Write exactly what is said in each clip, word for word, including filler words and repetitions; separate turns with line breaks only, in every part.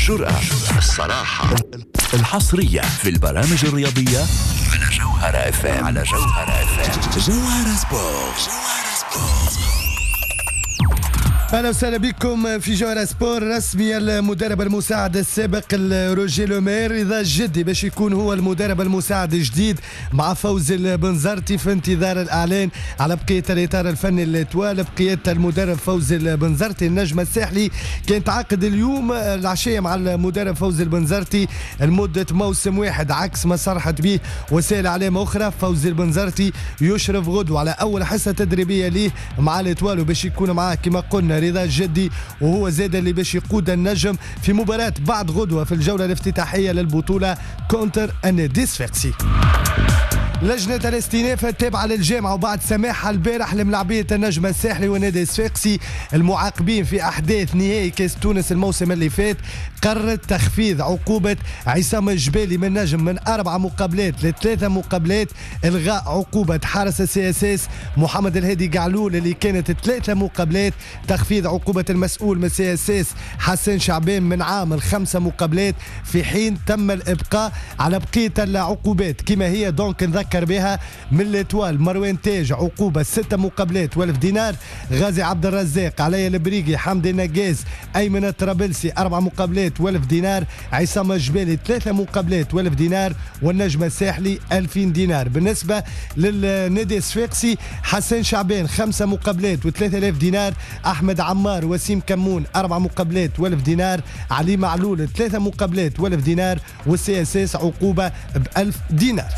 الجرأة، الصراحة، الحصرية في البرامج الرياضية على جوهرة اف ام. على جوهرة اف ام. جوهرة سبورت.
اهلا وسهلا بكم في جوهرة سبور. رسمي المدرب المساعد السابق روجي لومير اذا جدي باش يكون هو المدرب المساعد الجديد مع فوزي البنزرتي في انتظار الاعلان على بقيه الاطار الفني الاتوال بقياده المدرب فوزي البنزرتي. النجم الساحلي كان تعاقد اليوم العشيه مع المدرب فوزي البنزرتي لمده موسم واحد عكس ما صرحت به وسائل اعلام اخرى. فوزي البنزرتي يشرف غدوه على اول حصه تدريبيه ليه مع الاتوال وباش يكون معاه كما قلنا رضا الجدي، وهو زاد اللي باش يقود النجم في مباراة بعد غدوة في الجولة الافتتاحية للبطولة كونتر النادي الصفاقسي. لجنة الاستئناف التابعة للجامعة وبعد سماحها البارح لملاعبية النجم الساحلي والنادي الصفاقسي المعاقبين في أحداث نهائي كأس تونس الموسم اللي فات قررت تخفيض عقوبة عصام الجبالي من نجم من أربع مقابلات لثلاثة مقابلات، إلغاء عقوبة حارس السي اس اس محمد الهادي قعلول اللي كانت ثلاثة مقابلات، تخفيض عقوبة المسؤول من السي اس اس حسن شعبان من عام الخمسة مقابلات، في حين تم الإبقاء على بقية العقوبات كما هي. دونك نذكر بها من الاتوال مروان تاج عقوبة ستة مقابلات والف دينار، غازي عبد الرزاق علي البريقي حمدي النقاز أيمن الطرابلسي أربع مقابلات والف دينار، عصام الجبالي ثلاثة مقابلات والف دينار، والنجم الساحلي ألفين دينار. بالنسبة للنادي الصفاقسي حسن شعبان خمسة مقابلات وثلاثة آلاف دينار، أحمد عمار وسيم كمون أربع مقابلات والف دينار، علي معلول ثلاثة مقابلات والف دينار، والسي اس اس عقوبة بألف دينار.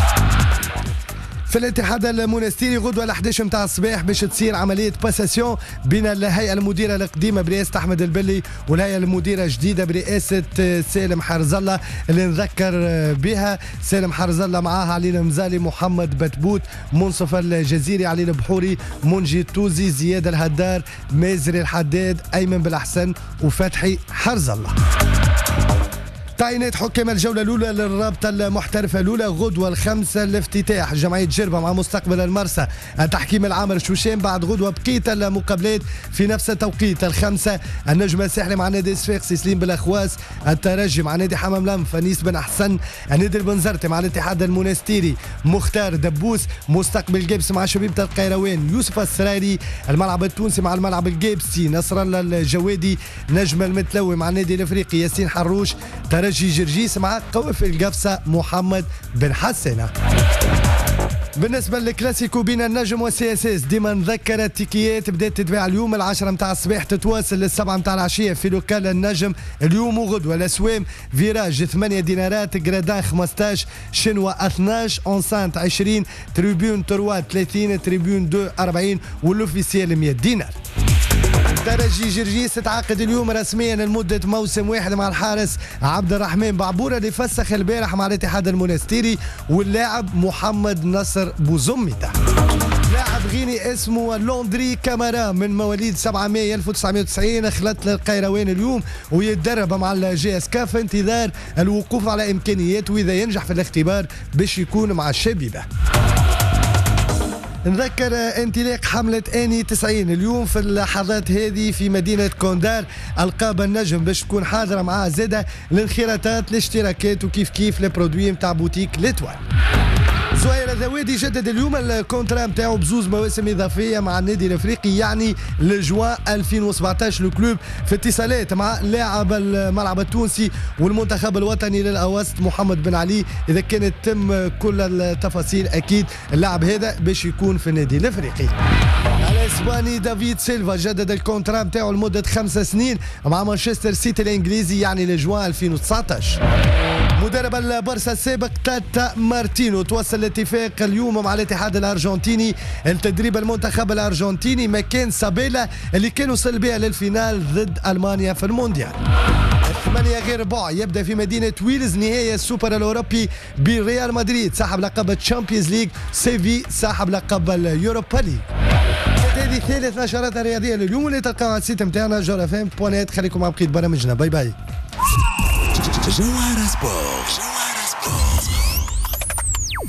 في الاتحاد المونستيري غدوه ال احد عشر متاع الصباح باش تصير عمليه باساسيون بين الهيئه المديره القديمه برئاسه احمد البلي والهيئه المديره الجديده برئاسه سالم حرز الله اللي نذكر بها. سالم حرز الله معاها علي المزالي، محمد بتبوت، منصف الجزيري، علي البحوري، منجي التوزي، زياد الهدار، مازري الحداد، ايمن بالاحسن، وفتحي حرز الله. تعيينات حكام الجولة الأولى للرابطة المحترفة الأولى غدوة الخمسة الافتتاح جمعية جربة مع مستقبل المرسى التحكيم العامر شوشان. بعد غدوة بقية المقابلات في نفس التوقيت الخمسة النجم الساحلي مع نادي الصفاقسي سليم بالأخواس، الترجي مع نادي حمام لمف أنيس بن أحسن، النادي البنزرتي مع الاتحاد المونستيري مختار دبوس، مستقبل جيبس مع شبيبة القيروان يوسف السراري، الملعب التونسي مع الملعب الجيبسي نصر الله الجوادي، نجم المتلوي مع النادي الافريقي ياسين حروش، ترجي جرجيس مع قوافل القفصة محمد بن حسنة. بالنسبة للكلاسيكو بين النجم والسي اس اس ديما نذكر التيكيات بدات تتباع اليوم العشرة متاع الصباح تتواصل للسبعة متاع العشية في لوكال النجم اليوم وغدوة. الأسوام فيراج ثمانية دينارات، جرادان خمسطاش، شنوا اثناش، اونسانت عشرين، تريبيون تروا ثلاثين، تريبيون دو أربعين، والأوفيسيال مية دينار. ترجي جرجيس تعاقد اليوم رسميا لمدة موسم واحد مع الحارس عبد الرحمن بعبورة اللي فسخ البارح مع الاتحاد المونستيري، واللاعب محمد نصر بوزمتة. لاعب غيني اسمه لوندري كامارا من مواليد سبعة مايو ألف وتسعمائة وتسعين خلط للقيروان اليوم ويتدرب مع الجي اس كا في انتظار الوقوف على امكانياته واذا ينجح في الاختبار باش يكون مع الشبيبة. نذكر انطلاق حملة اني تسعين اليوم في اللحظات هذه في مدينة كوندار، القاب النجم باش تكون حاضرة معها زادة الانخراطات الاشتراكات وكيف كيف البرودوي نتاع بوتيك ليتوال. زهير الذوادي جدد اليوم الكونترا نتاعو بزوز مواسم اضافيه مع النادي الافريقي يعني لجوان ألفين وسبعطاش. الكلوب في اتصالات مع لاعب الملعب التونسي والمنتخب الوطني للاوسط محمد بن علي اذا كانت تم كل التفاصيل اكيد اللاعب هذا باش يكون في النادي الافريقي. الاسباني دافيد سيلفا جدد الكونترا نتاعو لمده خمس سنين مع مانشستر سيتي الانجليزي يعني لجوان ألفين وتسعطاش. مدرب البارسا السابق تاتا مارتينو توصل الاتفاق اليوم مع الاتحاد الارجنتيني لتدريب المنتخب الارجنتيني مكان سابيلا اللي كان وصل بها للفينال ضد المانيا في المونديال. ثمانية غير ربع يبدا في مدينه ويلز نهائي السوبر الاوروبي بريال مدريد صاحب لقب الشامبيونز ليج، سيفي صاحب لقب اليوروبا ليج. هذه ثالث نشرات الرياضيه لليوم اللي تلقاوها على السيت نتاعنا جوهرة اف ام دوت نت. خليكم مع بقيه برامجنا. باي باي.
جوهرة سبورت.